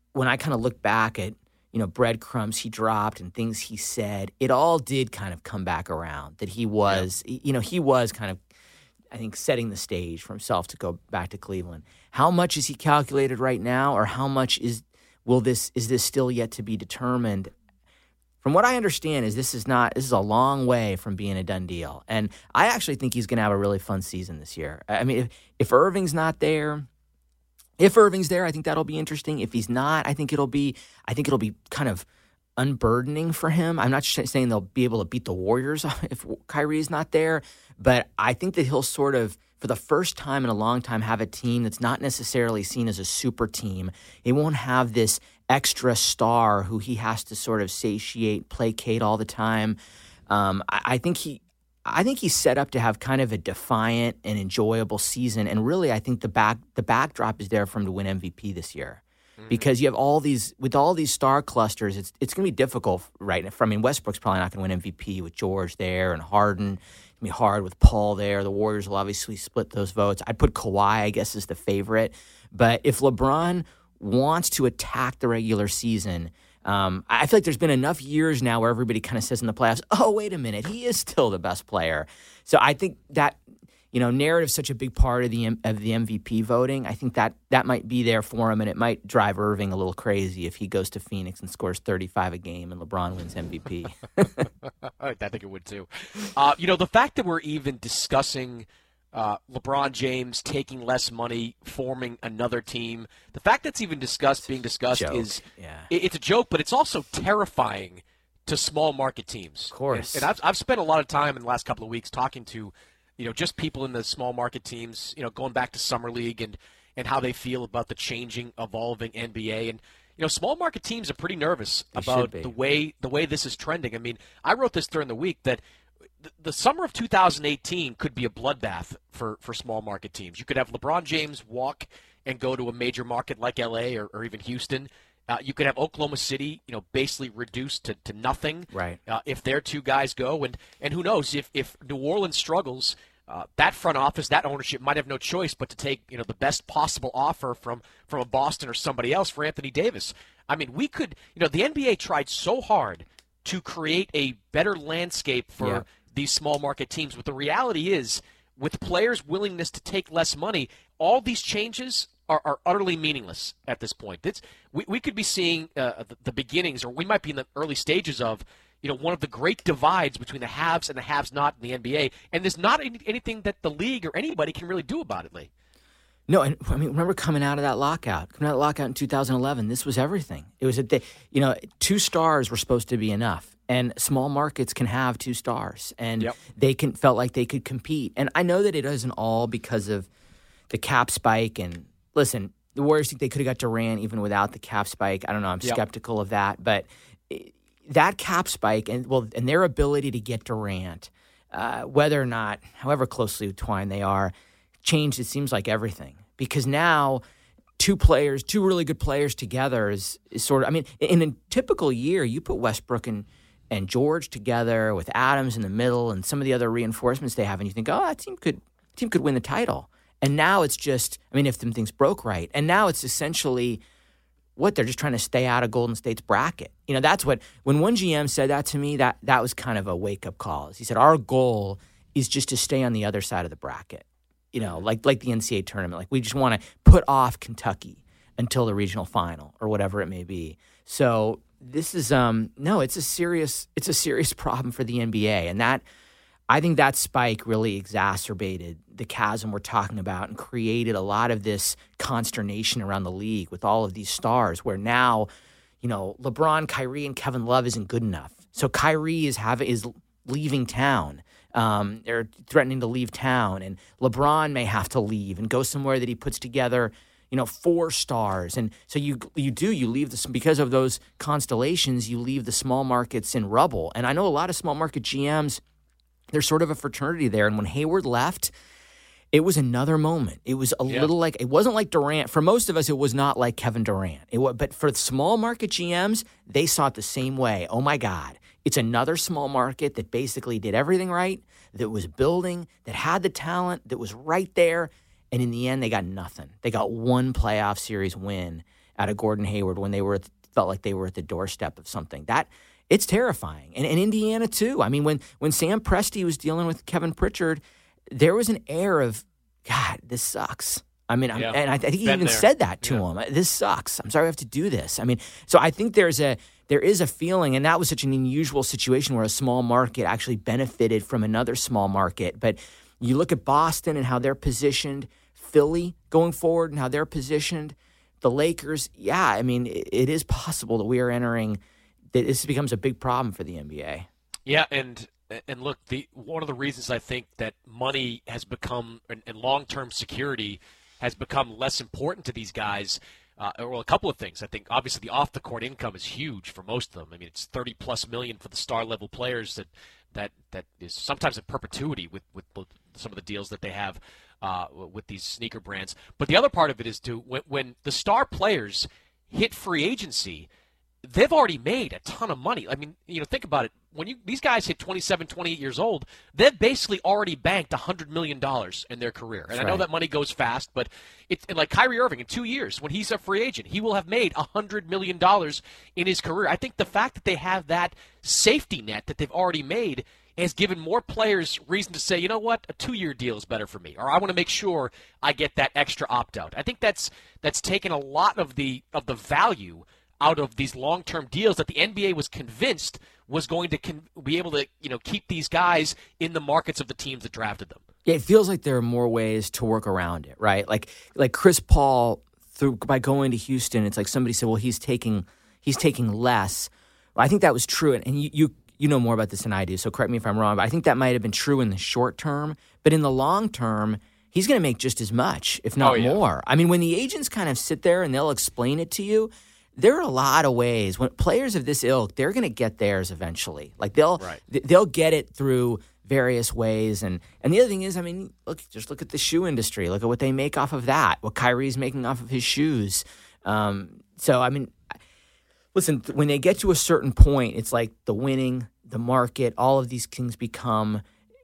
when I kind of look back at, you know, breadcrumbs he dropped and things he said, it all did kind of come back around that he was, yeah. you know, he was kind of, I think, setting the stage for himself to go back to Cleveland. How much is he calculated right now, or how much is will this is this still yet to be determined? From what I understand, is this is not this is a long way from being a done deal, and I actually think he's going to have a really fun season this year. I mean, if, if Irving's not there, if Irving's there, I think that'll be interesting. If he's not, I think it'll be I think it'll be kind of unburdening for him. I'm not saying they'll be able to beat the Warriors if Kyrie's not there, but I think that he'll sort of, for the first time in a long time, have a team that's not necessarily seen as a super team. He won't have this extra star who he has to sort of satiate, placate all the time. Um, I, I think he, I think he's set up to have kind of a defiant and enjoyable season. And really, I think the back the backdrop is there for him to win M V P this year. Because you have all these, with all these star clusters, it's it's going to be difficult, right? I mean, Westbrook's probably not going to win M V P with George there, and Harden. It's going to be hard with Paul there. The Warriors will obviously split those votes. I'd put Kawhi, I guess, as the favorite. But if LeBron wants to attack the regular season, um, I feel like there's been enough years now where everybody kind of says in the playoffs, oh, wait a minute, he is still the best player. So I think that, you know, narrative's such a big part of the of the M V P voting. I think that that might be there for him, and it might drive Irving a little crazy if he goes to Phoenix and scores thirty-five a game and LeBron wins M V P. I think it would too. Uh, you know, the fact that we're even discussing uh, LeBron James taking less money, forming another team, the fact that's even discussed, being discussed, joke. is yeah. it, it's a joke, but it's also terrifying to small market teams. Of course. And, and I've I've spent a lot of time in the last couple of weeks talking to, you know, just people in the small market teams, you know, going back to Summer League and, and how they feel about the changing, evolving N B A. And, you know, small market teams are pretty nervous They about the way the way this is trending. I mean, I wrote this during the week that the, the summer of two thousand eighteen could be a bloodbath for, for small market teams. You could have LeBron James walk and go to a major market like L A or, or even Houston. Uh, you could have Oklahoma City, you know, basically reduced to, to nothing. Right. Uh, if their two guys go, and, and who knows, if, if New Orleans struggles, uh, that front office, that ownership might have no choice but to take, you know, the best possible offer from, from a Boston or somebody else for Anthony Davis. I mean, we could, you know, the N B A tried so hard to create a better landscape for yeah. these small market teams. But the reality is, with players' willingness to take less money, all these changes are, are utterly meaningless at this point. It's, we, we could be seeing uh, the, the beginnings, or we might be in the early stages of, you know, one of the great divides between the haves and the haves-not in the N B A, and there's not any, anything that the league or anybody can really do about it, Lee. No, and I mean, remember coming out of that lockout, coming out of the lockout in two thousand eleven, this was everything. It was, a, they, you know, two stars were supposed to be enough, and small markets can have two stars, and yep. they can felt like they could compete. And I know that it isn't all because of the cap spike. And listen, the Warriors think they could have got Durant even without the cap spike. I don't know. I'm yep. skeptical of that, but it, that cap spike and well, and their ability to get Durant, uh, whether or not, however closely entwined they are, changed, it seems like, everything. Because now two players, two really good players together is, is sort of, I mean, in a typical year, you put Westbrook and, and George together with Adams in the middle and some of the other reinforcements they have, and you think, oh, that team could team could win the title. And now it's just, I mean, if them things broke right. And now it's essentially, what, they're just trying to stay out of Golden State's bracket. You know, that's what, when one G M said that to me, that, that was kind of a wake-up call. He said, our goal is just to stay on the other side of the bracket. You know, like like the N C A A tournament. Like, we just want to put off Kentucky until the regional final or whatever it may be. So this is um no, it's a serious it's a serious problem for the N B A, and that I think that spike really exacerbated the chasm we're talking about and created a lot of this consternation around the league with all of these stars. Where now, you know, LeBron, Kyrie, and Kevin Love isn't good enough. So Kyrie is having is leaving town. Um, they're threatening to leave town, and LeBron may have to leave and go somewhere that he puts together, you know, four stars. And so you you do, you leave this, because of those constellations, you leave the small markets in rubble. And I know a lot of small market G Ms, there's sort of a fraternity there. And when Hayward left, it was another moment. It was a yeah. little like, it wasn't like Durant. For most of us, it was not like Kevin Durant. It was, but for small market G Ms, they saw it the same way. Oh my God. It's another small market that basically did everything right, that was building, that had the talent, that was right there. And in the end, they got nothing. They got one playoff series win. out of Gordon Hayward when they were felt like they were at the doorstep of something. That it's terrifying. And, and Indiana too. I mean, when when Sam Presti was dealing with Kevin Pritchard, there was an air of, God, this sucks. I mean, I'm, yeah. and I, I think he Been even there. said that to yeah. him. This sucks. I'm sorry I have to do this. I mean, so I think there's a there is a feeling, and that was such an unusual situation where a small market actually benefited from another small market. But you look at Boston and how they're positioned, Philly going forward and how they're positioned, the Lakers. Yeah, I mean, it, it is possible that we are entering that this becomes a big problem for the N B A. Yeah, and and look, the one of the reasons I think that money has become and, and long-term security has become less important to these guys. Uh, well, a couple of things. I think obviously the off-the-court income is huge for most of them. I mean, it's thirty plus million for the star-level players that that that is sometimes in perpetuity with, with, with some of the deals that they have uh, with these sneaker brands. But the other part of it is to when, when the star players hit free agency, they've already made a ton of money. I mean, you know, think about it. When you these guys hit twenty-seven, twenty-eight years old, they've basically already banked one hundred million dollars in their career. And That's I know right. that money goes fast, but it's and like Kyrie Irving in two years, when he's a free agent, he will have made one hundred million dollars in his career. I think the fact that they have that safety net that they've already made has given more players reason to say, you know what, a two-year deal is better for me, or I want to make sure I get that extra opt-out. I think that's that's taken a lot of the of the value out of these long-term deals that the N B A was convinced was going to con- be able to, you know, keep these guys in the markets of the teams that drafted them. Yeah, it feels like there are more ways to work around it, right? Like like Chris Paul, through by going to Houston, it's like somebody said, well, he's taking he's taking less. Well, I think that was true, and, and you, you you know more about this than I do, so correct me if I'm wrong, but I think that might have been true in the short term, but in the long term, he's going to make just as much, if not Oh, yeah. more. I mean, when the agents kind of sit there and they'll explain it to you, there are a lot of ways. When players of this ilk, they're going to get theirs eventually. Like they'll Right. th- they'll get it through various ways. And and the other thing is, I mean, look, just look at the shoe industry. Look at what they make off of that. What Kyrie's making off of his shoes. Um, so I mean, listen, when they get to a certain point, it's like the winning, the market, all of these things become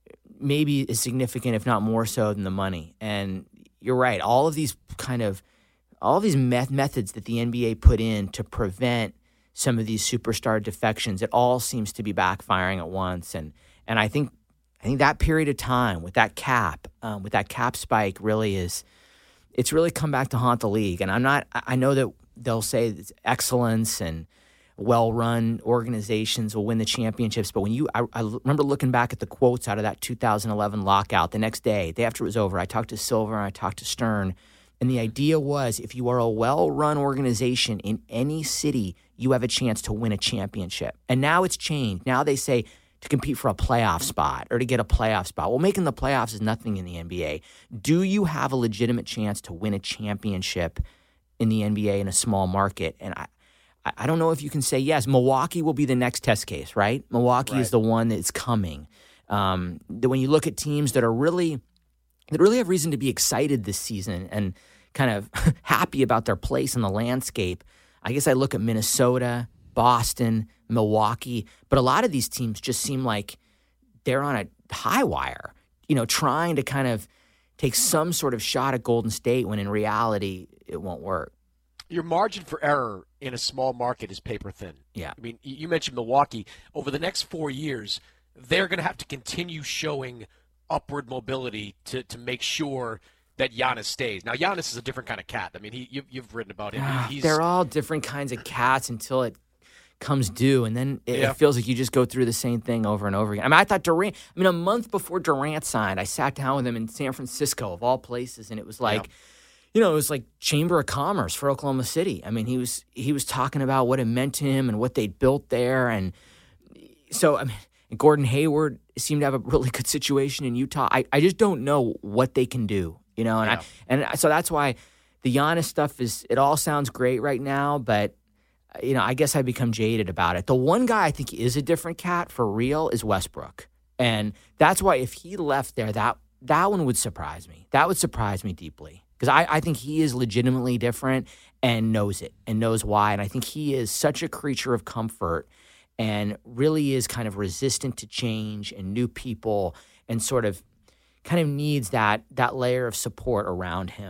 maybe as significant, if not more so, than the money. And you're right. All of these kind of all these met- methods that the N B A put in to prevent some of these superstar defections, it all seems to be backfiring at once. And and I think I think that period of time with that cap, um, with that cap spike, really is it's really come back to haunt the league. And I'm not. I know that they'll say it's excellence and well-run organizations will win the championships. But when you, I, I remember looking back at the quotes out of that two thousand eleven lockout. The next day, day after it was over, I talked to Silver and I talked to Stern. And the idea was if you are a well-run organization in any city, you have a chance to win a championship. And now it's changed. Now they say to compete for a playoff spot or to get a playoff spot. Well, making the playoffs is nothing in the N B A. Do you have a legitimate chance to win a championship in the N B A in a small market? And I, I don't know if you can say yes. Milwaukee will be the next test case, right? Milwaukee Right. is the one that's coming. Um, that when you look at teams that are really that really have reason to be excited this season and kind of happy about their place in the landscape, I guess I look at Minnesota, Boston, Milwaukee, but a lot of these teams just seem like they're on a high wire, you know, trying to kind of take some sort of shot at Golden State when in reality it won't work. Your margin for error in a small market is paper thin. Yeah. I mean, you mentioned Milwaukee. Over the next four years, they're going to have to continue showing upward mobility to, to make sure that Giannis stays. Now, Giannis is a different kind of cat. I mean, he you, you've written about him. Ah, He's, they're all different kinds of cats until it comes due, and then it, Yeah. it feels like you just go through the same thing over and over again. I mean, I thought Durant, I mean, a month before Durant signed, I sat down with him in San Francisco, of all places, and it was like, Yeah. you know, it was like Chamber of Commerce for Oklahoma City. I mean, he was he was talking about what it meant to him and what they'd built there, and so, I mean, Gordon Hayward seemed to have a really good situation in Utah. I, I just don't know what they can do, you know, and Yeah. I and so that's why the Giannis stuff is, it all sounds great right now, but, you know, I guess I become jaded about it. The one guy I think is a different cat for real is Westbrook. And that's why if he left there, that that one would surprise me. That would surprise me deeply. Because I, I think he is legitimately different and knows it and knows why. And I think he is such a creature of comfort and really is kind of resistant to change and new people and sort of kind of needs that that layer of support around him.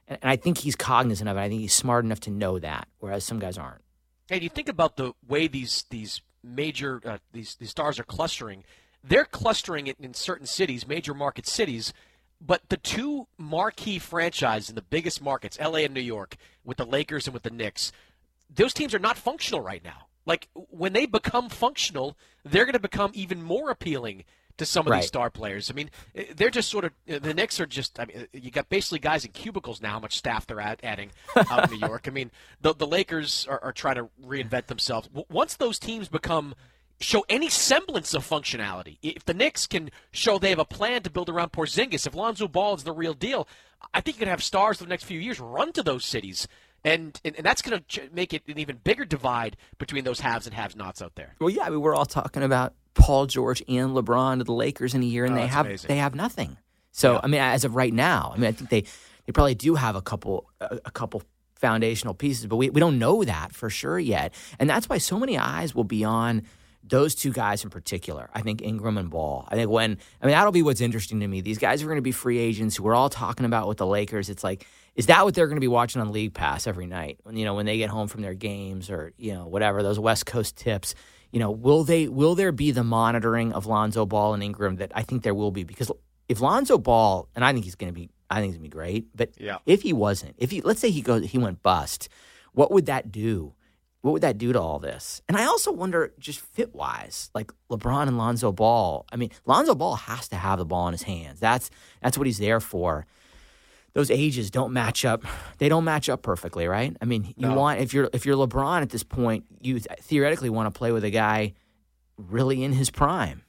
And, and I think he's cognizant of it. I think he's smart enough to know that, whereas some guys aren't. And you think about the way these these major uh, these these stars are clustering. They're clustering it in certain cities, major market cities. But the two marquee franchises in the biggest markets, L A and New York, with the Lakers and with the Knicks, those teams are not functional right now. Like, when they become functional, they're going to become even more appealing to some of Right. these star players. I mean, they're just sort of – the Knicks are just – I mean, you got basically guys in cubicles now, how much staff they're add, adding out in New York. I mean, the, the Lakers are, are trying to reinvent themselves. Once those teams become – show any semblance of functionality, if the Knicks can show they have a plan to build around Porzingis, if Lonzo Ball is the real deal, I think you could have stars for the next few years run to those cities. And, and, and that's going to make it an even bigger divide between those haves and have-nots out there. Well, yeah, I mean, we're all talking about Paul George and LeBron to the Lakers in a year, and Oh, they that's have amazing. they have nothing. So, Yeah. I mean, as of right now, I mean, I think they, they probably do have a couple a, a couple foundational pieces, but we, we don't know that for sure yet. And that's why so many eyes will be on those two guys in particular. I think Ingram and Ball. I think when I mean that'll be what's interesting to me. These guys are going to be free agents who we're all talking about with the Lakers. It's like, is that what they're going to be watching on League Pass every night? When you know when they get home from their games or you know whatever those West Coast tips. You know, will they will there be the monitoring of Lonzo Ball and Ingram that I think there will be? Because if Lonzo Ball, and I think he's going to be, I think he's going to be great. But Yeah. if he wasn't, if he let's say he goes he went bust, what would that do? What would that do to all this? And I also wonder, just fit-wise, like LeBron and Lonzo Ball. I mean, Lonzo Ball has to have the ball in his hands. That's that's what he's there for. Those ages don't match up. They don't match up perfectly, right? I mean, you No. want if you're if you're LeBron at this point, you theoretically want to play with a guy really in his prime.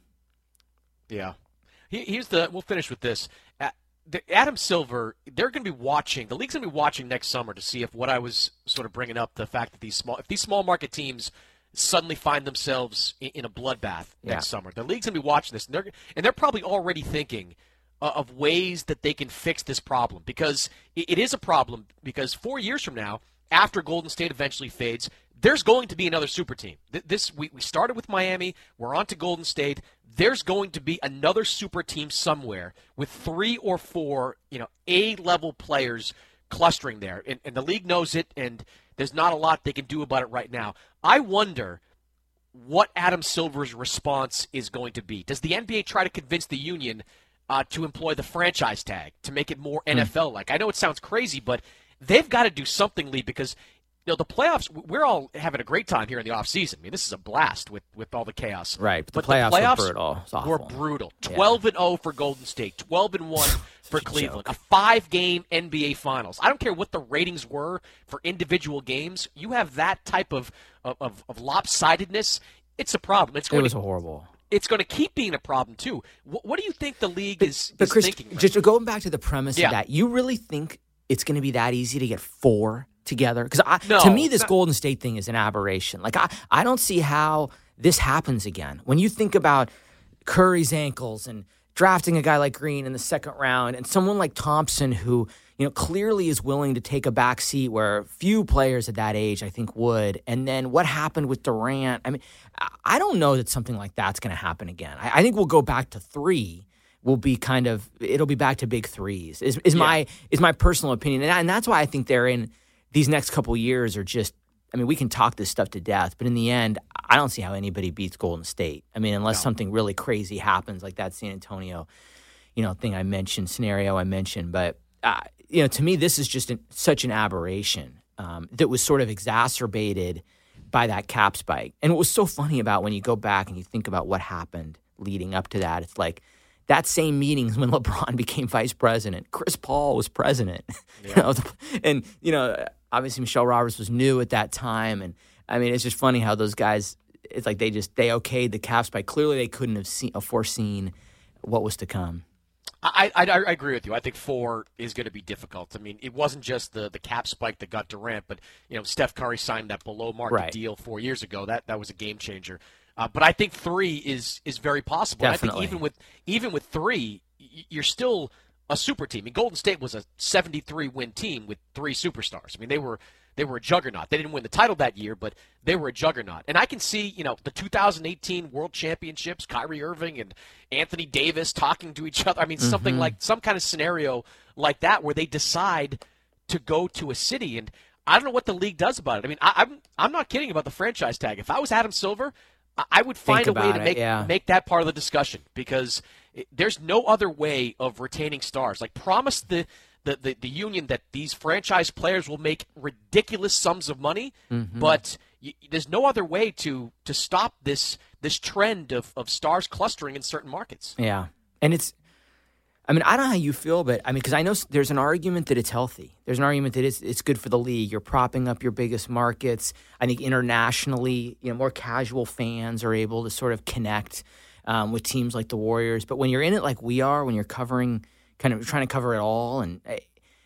Yeah. He- Here's the. We'll finish with this. Uh, the- Adam Silver. They're going to be watching. The league's going to be watching next summer to see if what I was sort of bringing up, the fact that these small, if these small market teams suddenly find themselves in, in a bloodbath next Yeah. summer, the league's going to be watching this, and they're and they're probably already thinking uh, of ways that they can fix this problem, because it, it is a problem. Because four years from now, after Golden State eventually fades, there's going to be another super team. Th- This we, we started with Miami. We're on to Golden State. There's going to be another super team somewhere with three or four, you know, A-level players clustering there, and, and the league knows it. And there's not a lot they can do about it right now. I wonder what Adam Silver's response is going to be. Does the N B A try to convince the union uh, to employ the franchise tag to make it more N F L-like? I know it sounds crazy, but they've got to do something, Lee, because you know the playoffs. We're all having a great time here in the offseason. I mean, this is a blast with, with all the chaos. Right, but the But playoffs, the playoffs were brutal. It's awful. were brutal. Twelve and zero for Golden State. Twelve and one for a Cleveland. joke. A five-game N B A Finals. I don't care what the ratings were for individual games. You have that type of of, of, of lopsidedness. It's a problem. It's It going was to horrible. it's going to keep being a problem too. What, what do you think the league is, But is Chris, thinking? right just going back to the premise Yeah. of that, you really think it's going to be that easy to get four together? Because No, to me, this not- Golden State thing is an aberration. Like I, I don't see how this happens again. When you think about Curry's ankles and drafting a guy like Green in the second round, and someone like Thompson who you know clearly is willing to take a back seat where few players at that age I think would. And then what happened with Durant? I mean, I- I don't know that something like that's going to happen again. I, I think we'll go back to three. Will be kind of it'll be back to big threes. Is is Yeah. my is my personal opinion, and, and that's why I think they're in these next couple years are just. I mean, we can talk this stuff to death, but in the end, I don't see how anybody beats Golden State. I mean, unless No. something really crazy happens, like that San Antonio, you know, thing I mentioned, scenario I mentioned. But uh, you know, to me, this is just an, such an aberration um, that was sort of exacerbated by that cap spike. And what was so funny about when you go back and you think about what happened leading up to that, it's like that same meetings when LeBron became vice president, Chris Paul was president. you know, the, and you know, obviously Michelle Roberts was new at that time, and I mean, it's just funny how those guys. It's like they just they okayed the cap spike. Clearly, they couldn't have seen, uh, foreseen what was to come. I, I, I agree with you. I think four is going to be difficult. I mean, it wasn't just the, the cap spike that got Durant, but you know, Steph Curry signed that below market Right. deal four years ago. That that was a game changer. Uh, but I think three is is very possible. And I Definitely. think even with even with three, y- you're still a super team. I mean, Golden State was a seventy-three win team with three superstars. I mean, they were they were a juggernaut. They didn't win the title that year, but they were a juggernaut. And I can see, you know, the two thousand eighteen World Championships, Kyrie Irving and Anthony Davis talking to each other. I mean, something like some kind of scenario like that where they decide to go to a city. And I don't know what the league does about it. I mean, I, I'm I'm not kidding about the franchise tag. If I was Adam Silver, I, I would find Think a way about to it, make yeah. make that part of the discussion, because it, there's no other way of retaining stars. Like, promise the the, the, the union that these franchise players will make ridiculous sums of money, Mm-hmm. but y- there's no other way to to stop this this trend of, of stars clustering in certain markets. Yeah. And it's, I mean, I don't know how you feel, but I mean, because I know s- there's an argument that it's healthy. There's an argument that it's, it's good for the league. You're propping up your biggest markets. I think internationally, you know, more casual fans are able to sort of connect um, with teams like the Warriors. But when you're in it like we are, when you're covering, kind of trying to cover it all, and I,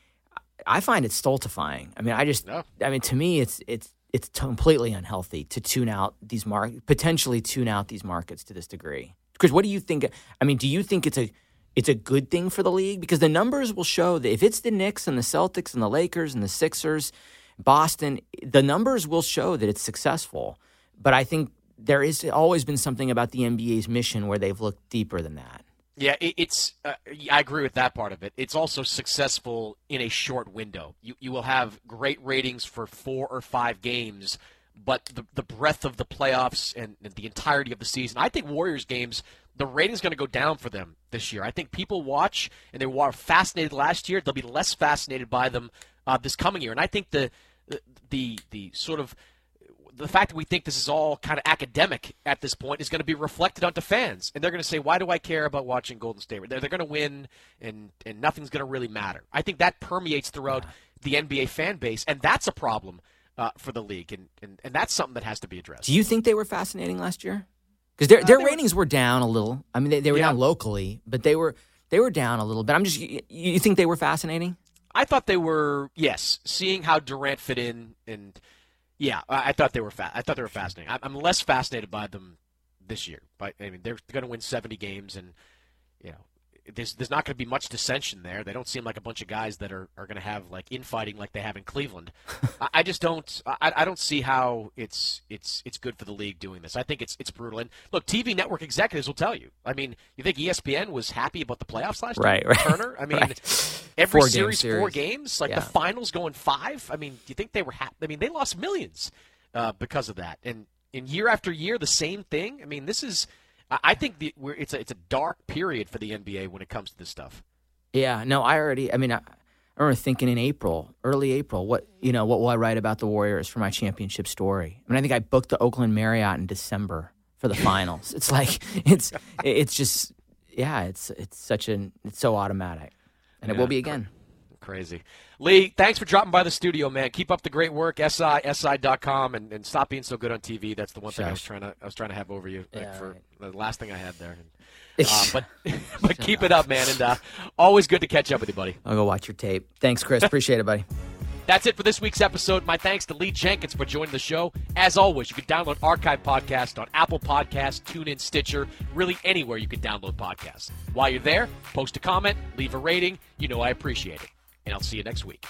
I find it stultifying. I mean, I just, No. I mean, to me, it's it's it's completely unhealthy to tune out these markets, potentially tune out these markets to this degree. Because what do you think? I mean, do you think it's a it's a good thing for the league? Because the numbers will show that if it's the Knicks and the Celtics and the Lakers and the Sixers, Boston, the numbers will show that it's successful. But I think there is always been something about the N B A's mission where they've looked deeper than that. Yeah, it, it's. Uh, I agree with that part of it. It's also successful in a short window. You you will have great ratings for four or five games, but the the breadth of the playoffs and, and the entirety of the season. I think Warriors games, the rating's going to go down for them this year. I think people watch and they were fascinated last year. They'll be less fascinated by them uh, this coming year. And I think the the the, the sort of the fact that we think this is all kind of academic at this point is going to be reflected onto fans. And they're going to say, why do I care about watching Golden State? They're, they're going to win, and, and nothing's going to really matter. I think that permeates throughout the N B A fan base, and that's a problem uh, for the league, and, and, and that's something that has to be addressed. Do you think they were fascinating last year? Because their, Uh, their they were- ratings were down a little. I mean, they, they were Yeah. down locally, but they were they were down a little bit. I'm just, you, you think they were fascinating? I thought they were, yes, seeing how Durant fit in, and yeah, I, I thought they were fa- I thought they were fascinating. I, I'm less fascinated by them this year. But I mean, they're going to win seventy games, and you know, there's there's not going to be much dissension there. They don't seem like a bunch of guys that are, are going to have like infighting like they have in Cleveland. I, I just don't I, I don't see how it's it's it's good for the league doing this. I think it's it's brutal. And look, T V network executives will tell you. I mean, you think E S P N was happy about the playoffs last Right, year? right. Turner. I mean, Right. every Four-game series, four series. games, like Yeah. the finals going five. I mean, do you think they were happy? I mean, they lost millions uh, because of that. And in year after year, the same thing. I mean, this is. I I think the, we're, it's a it's a dark period for the N B A when it comes to this stuff. Yeah, no, I already, I mean, I, I remember thinking in April, early April, what, you know, what will I write about the Warriors for my championship story? I mean, I think I booked the Oakland Marriott in December for the finals. It's like, it's, it's just, yeah, it's, it's such an, it's so automatic. And it Yeah. will be again. Crazy. Lee, thanks for dropping by the studio, man. Keep up the great work. S I S I dot com, and, and stop being so good on T V. That's the one thing I was Shush. trying to I was trying to have over you like, Yeah, for right. the last thing I had there. Uh, but but keep it up, man, and uh, always good to catch up with you, buddy. I'll go watch your tape. Thanks, Chris. Appreciate it, buddy. That's it for this week's episode. My thanks to Lee Jenkins for joining the show. As always, you can download Archive Podcast on Apple Podcasts, TuneIn, Stitcher, really anywhere you can download podcasts. While you're there, post a comment, leave a rating. You know I appreciate it. And I'll see you next week.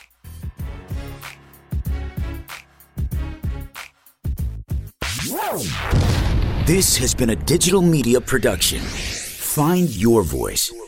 This has been a digital media production. Find your voice